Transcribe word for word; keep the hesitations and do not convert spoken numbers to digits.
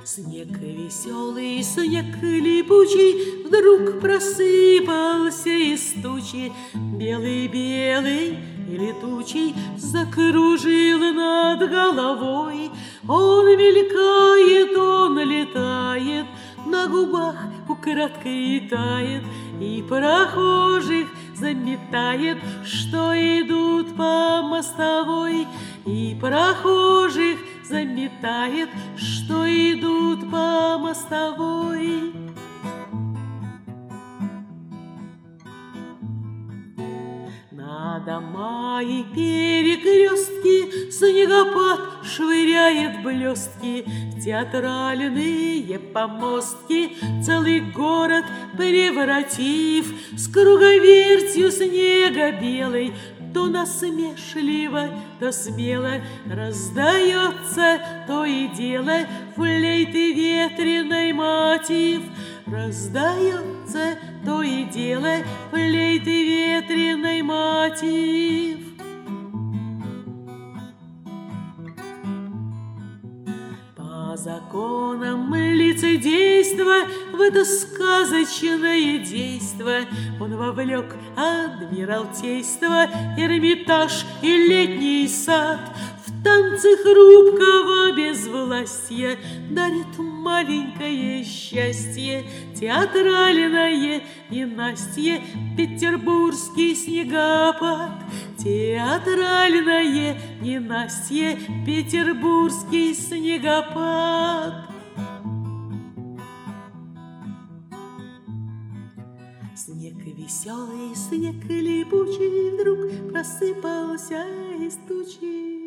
Снег веселый, снег липучий вдруг просыпался из тучи. Белый-белый и летучий закружил над головой. Он мелькает, он летает, на губах украдкой тает, и прохожих заметает, что идут по мостовой, и прохожих заметает, что идут по мостовой. На дома и перекрестки снегопад швыряет блестки, в театральные помостки целый город превратив, с круговертью снега белой то насмешливо, то смело раздается то и дело флейты ветреный мотив. Раздается то и дело флейты ветреный мотив. По законам лицедейства в это сказочное действо он вовлек адмиралтейство, Эрмитаж и летний сад. В танце хрупкого безвластья дарит маленькое счастье театральное ненастье, петербургский снегопад. Театральное ненастье, петербургский снегопад. Снег веселый, снег липучий вдруг просыпался из тучи.